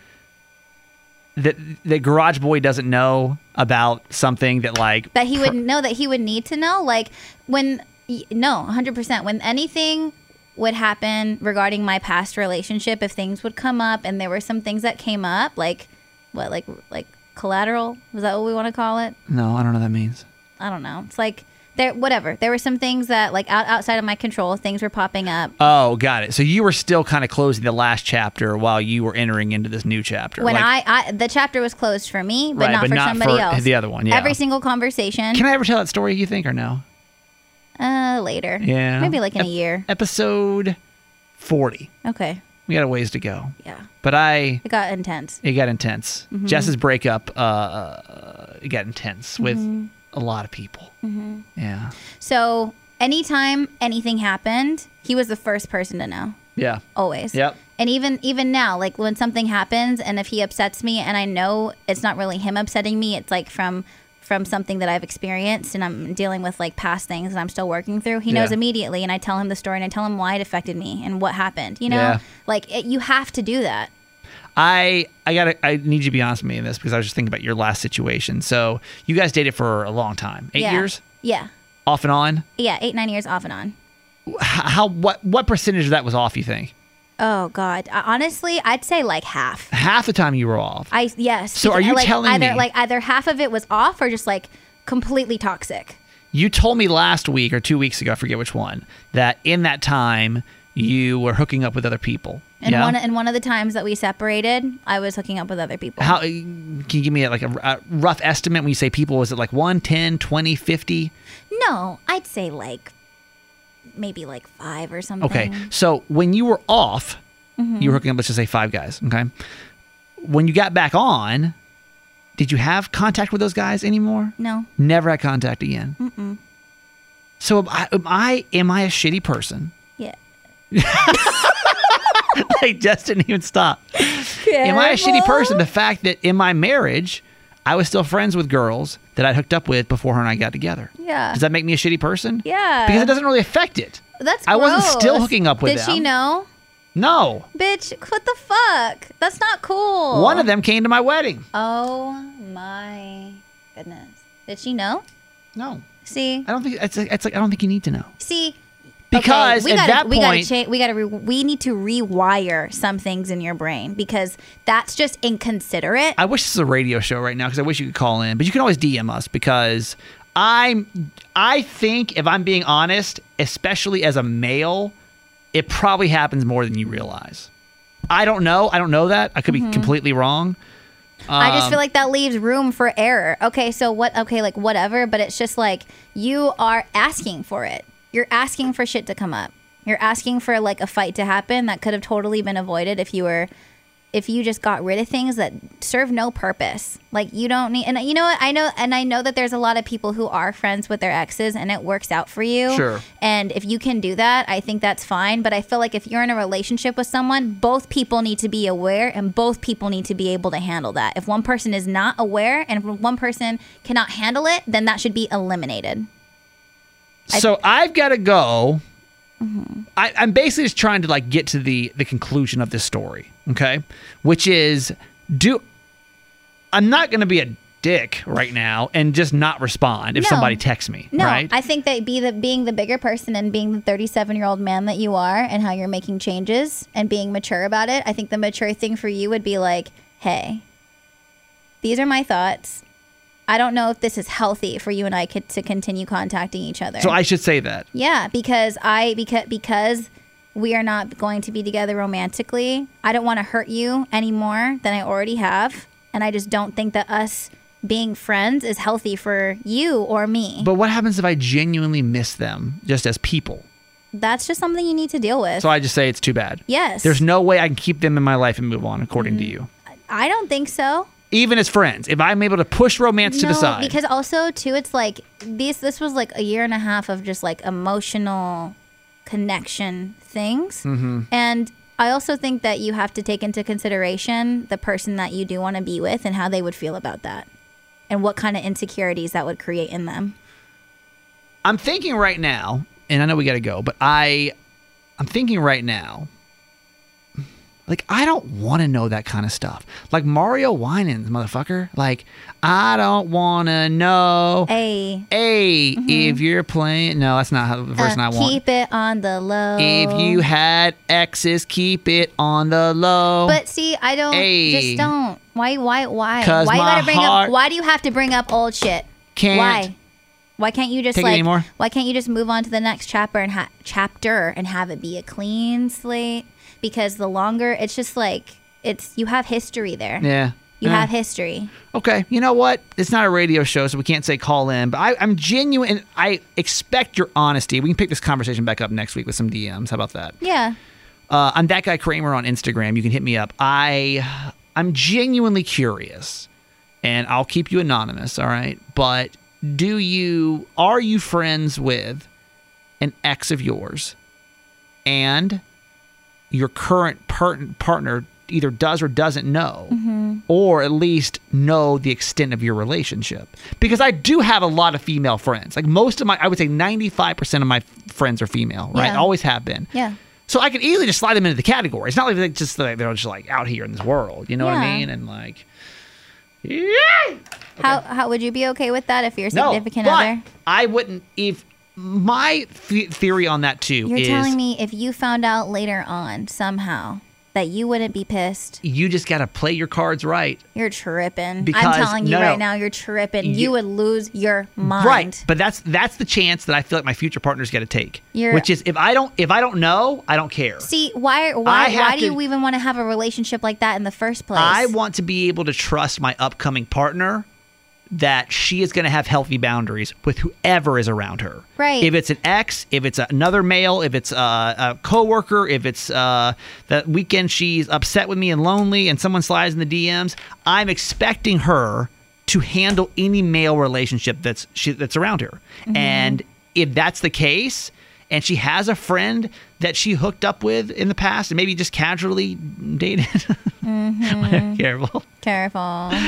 that that Garage Boy doesn't know about something that like That he would know, that he would need to know. Like when, y- no, one hundred percent. When anything would happen regarding my past relationship, if things would come up and there were some things that came up, like what, like like collateral? Was that what we want to call it? No, I don't know what that means. I don't know. It's like there, whatever. There were some things that like out, outside of my control. Things were popping up. Oh, got it. So you were still kind of closing the last chapter while you were entering into this new chapter. When Like, I, I, the chapter was closed for me, but Right, not but for not somebody for else. the other one, yeah. Every single conversation. Can I ever tell that story? You think or no? Uh, later. Yeah. Maybe like in a Ep- year. Episode forty. Okay. We got a ways to go. Yeah. But I, It got intense. it got intense. Mm-hmm. Jess's breakup, uh, uh, it got intense with Mm-hmm. a lot of people. Yeah. So anytime anything happened, he was the first person to know. Yeah. Always. Yep. And even even now, like when something happens and if he upsets me and I know it's not really him upsetting me, it's like from from something that I've experienced and I'm dealing with like past things and I'm still working through, he knows Yeah. immediately, and I tell him the story and I tell him why it affected me and what happened. You know, Yeah. like it, you have to do that. I I gotta I need you to be honest with me in this because I was just thinking about your last situation. So you guys dated for a long time, eight Yeah. years, Yeah. off and on. Yeah. Eight, nine years off and on. H- How what what percentage of that was off? You think Oh God. Uh, honestly, I'd say like half. half the time you were off? I yes. So are you like, telling either me- like either half of it was off or just like completely toxic? You told me last week or two weeks ago, I forget which one, that in that time you were hooking up with other people. And yeah? one and one of the times that we separated, I was hooking up with other people. How can you give me like a, a rough estimate when you say people? Was it like one, ten, twenty, fifty? No, I'd say like maybe like five or something. Okay, so when you were off, Mm-hmm. you were hooking up, let's just say five guys, okay? When you got back on, did you have contact with those guys anymore? No. Never had contact again? Mm-mm. So am I, am I, am I a shitty person? Yeah. Like, just didn't even stop. Am I a shitty person? The fact that in my marriage, I was still friends with girls that I'd hooked up with before her and I got together. Yeah. Does that make me a shitty person? Yeah. Because it doesn't really affect it. That's I wasn't gross. still hooking up with Did them. she know? No. Bitch, what the fuck? That's not cool. One of them came to my wedding. Oh my goodness. Did she know? No. See? I don't think it's like, it's like I don't think you need to know. See? Because okay, we at gotta, that we point, gotta cha- we gotta re- we need to rewire some things in your brain because that's just inconsiderate. I wish this was a radio show right now because I wish you could call in, but you can always D M us because I'm I think if I'm being honest, especially as a male, it probably happens more than you realize. I don't know. I don't know that. I could Mm-hmm. be completely wrong. I just Um, feel like that leaves room for error. Okay, so what? Okay, like whatever, but it's just like you are asking for it. You're asking for shit to come up. You're asking for like a fight to happen that could have totally been avoided if you were, if you just got rid of things that serve no purpose. Like you don't need, and you know what? I know, and I know that there's a lot of people who are friends with their exes and it works out for you. Sure. And if you can do that, I think that's fine. But I feel like if you're in a relationship with someone, both people need to be aware and both people need to be able to handle that. If one person is not aware and if one person cannot handle it, then that should be eliminated. So I've got to go. I, I'm basically just trying to like get to the the conclusion of this story, okay? Which is, do I'm not going to be a dick right now and just not respond if No. somebody texts me, No, right? I think that be the being the bigger person and being the thirty-seven-year-old man that you are and how you're making changes and being mature about it. I think the mature thing for you would be like, hey, these are my thoughts. I don't know if this is healthy for you and I could, to continue contacting each other. So I should say that. Yeah, because I because because we are not going to be together romantically. I don't want to hurt you any more than I already have, and I just don't think that us being friends is healthy for you or me. But what happens if I genuinely miss them just as people? That's just something you need to deal with. So I just say it's too bad. Yes. There's no way I can keep them in my life and move on, according to you. I don't think so. Even as friends, if I'm able to push romance to No, the side. because also too, it's like these. This was like a year and a half of just like emotional connection things, Mm-hmm. and I also think that you have to take into consideration the person that you do want to be with and how they would feel about that, and what kind of insecurities that would create in them. I'm thinking right now, and I know we got to go, but I, I'm thinking right now, like, I don't want to know that kind of stuff. Like Mario Winans, motherfucker. Like, I don't want to know. Hey, Hey, if you're playing, no, that's not how the version uh, I want. keep it on the low. If you had exes, keep it on the low. But see, I don't. Hey. Just don't. Why? Why? Why? 'Cause Why you my gotta bring heart up? Why do you have to bring up old shit? Can't Why? Why can't you just take it like? anymore. Why can't you just move on to the next chapter and ha- chapter and have it be a clean slate? Because the longer, it's just like it's you have history there. Yeah. You Yeah. have history. Okay, you know what? It's not a radio show, so we can't say call in. But I, I'm genuine, and I expect your honesty. We can pick this conversation back up next week with some D Ms. How about that? Yeah. Uh, I'm that guy Kramer on Instagram. You can hit me up. I, I'm genuinely curious, and I'll keep you anonymous. All right, but do you are you friends with an ex of yours, and your current part- partner either does or doesn't know, or at least know the extent of your relationship? Because I do have a lot of female friends. Like most of my, I would say ninety-five percent of my friends are female, right? Yeah. Always have been. Yeah. So I could easily just slide them into the category. It's not like they just like they're just like out here in this world. You know what I Yeah. mean? And like, yeah. How how would you be okay with that if your No, significant but other? I wouldn't. If my th- theory on that too You're is telling me if you found out later on somehow that you wouldn't be pissed. you just got to play your cards right. You're tripping. Because- I'm telling you no, right no. now, you're tripping. You, You- would lose your mind. Right, but that's that's the chance that I feel like my future partner's got to take. You're- which is if I don't if I don't know, I don't care. See, why why I have why do to- you even want to have a relationship like that in the first place? I want to be able to trust my upcoming partner that she is going to have healthy boundaries with whoever is around her. Right. If it's an ex, if it's another male, if it's a, a coworker, if it's uh, that weekend she's upset with me and lonely and someone slides in the D Ms, I'm expecting her to handle any male relationship that's she, that's around her. Mm-hmm. And if that's the case, and she has a friend that she hooked up with in the past and maybe just casually dated, Mm-hmm. careful. Careful.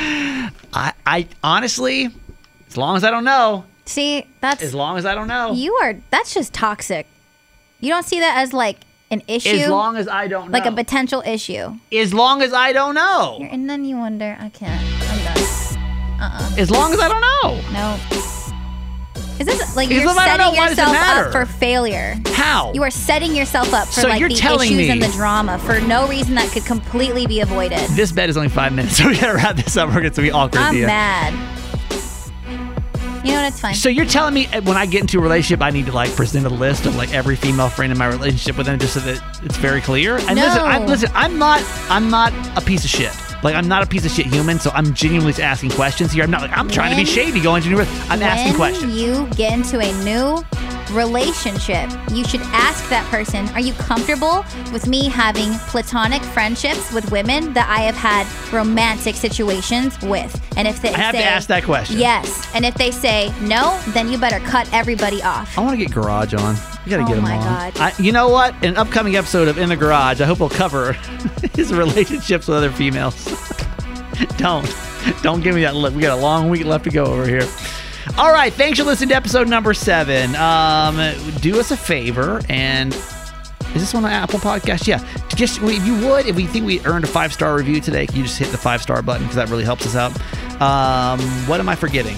I, I honestly, as long as I don't know, See, that's as long as I don't know, you are. That's just toxic. You don't see that as like an issue, as long as I don't know, like a potential issue. as long as I don't know. You're, and then you wonder, I can't. I'm done. Uh-uh. As long as I don't know. No. Is this like Because you're if I don't know, setting why does it yourself matter? up for failure? How? You are setting yourself up for So like you're the telling issues me- and the drama for no reason that could completely be avoided. This bed is only five minutes, so we gotta wrap this up. We're going to be awkward. I'm Thea. mad. You know what? It's fine. So you're telling me when I get into a relationship, I need to like present a list of like every female friend in my relationship with them, just so that it's very clear. And No. listen, I'm, listen, I'm not, I'm not a piece of shit. Like I'm not a piece of shit human. So I'm genuinely just asking questions here. I'm not like I'm trying to be When- shady going into new. I'm asking when questions. you get into a new relationship, you should ask that person, are you comfortable with me having platonic friendships with women that I have had romantic situations with? And if they I have say to ask that question. yes, and if they say no, then you better cut everybody off. I want to get Garage on. We gotta Oh get him my on. God. I, you know what? In an upcoming episode of In the Garage, I hope we'll cover his relationships with other females. don't, don't give me that look. We got a long week left to go over here. All right, thanks for listening to episode number seven. Um, do us a favor and. Is this one on Apple Podcast? Yeah. Just if you would, if we think we earned a five star review today, can you just hit the five star button because that really helps us out. Um, what am I forgetting?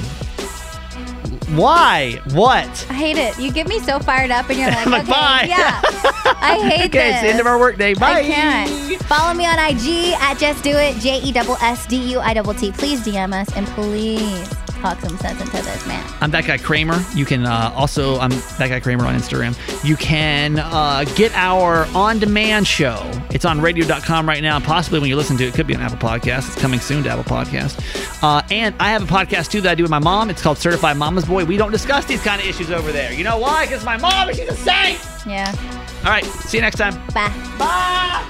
Why? What? I hate it. You get me so fired up, and you're like, I'm like, okay, bye. yeah. I hate Okay, this. it's the end of our workday. Bye. I can't. Follow me on I G at Just Do It, J E S S D U I T T. Please D M us and please talk some sense into this, man. I'm that guy Kramer. You can uh, also, I'm that guy Kramer on Instagram. You can uh, get our on-demand show. It's on radio dot com right now. Possibly when you listen to it, it could be on Apple Podcasts. It's coming soon to Apple Podcasts. Uh, and I have a podcast too that I do with my mom. It's called Certified Mama's Boy. We don't discuss these kind of issues over there. You know why? Because my mom, and she's a saint. Yeah. All right. See you next time. Bye. Bye.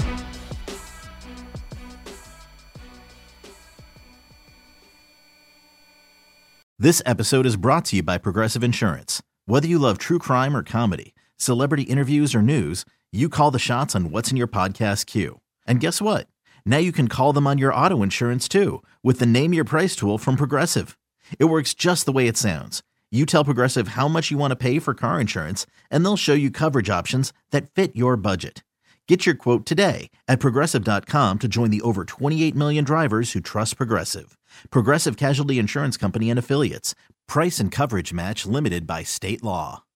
This episode is brought to you by Progressive Insurance. Whether you love true crime or comedy, celebrity interviews or news, you call the shots on what's in your podcast queue. And guess what? Now you can call them on your auto insurance too with the Name Your Price tool from Progressive. It works just the way it sounds. You tell Progressive how much you want to pay for car insurance, and they'll show you coverage options that fit your budget. Get your quote today at Progressive dot com to join the over twenty-eight million drivers who trust Progressive. Progressive Casualty Insurance Company and Affiliates. Price and coverage match limited by state law.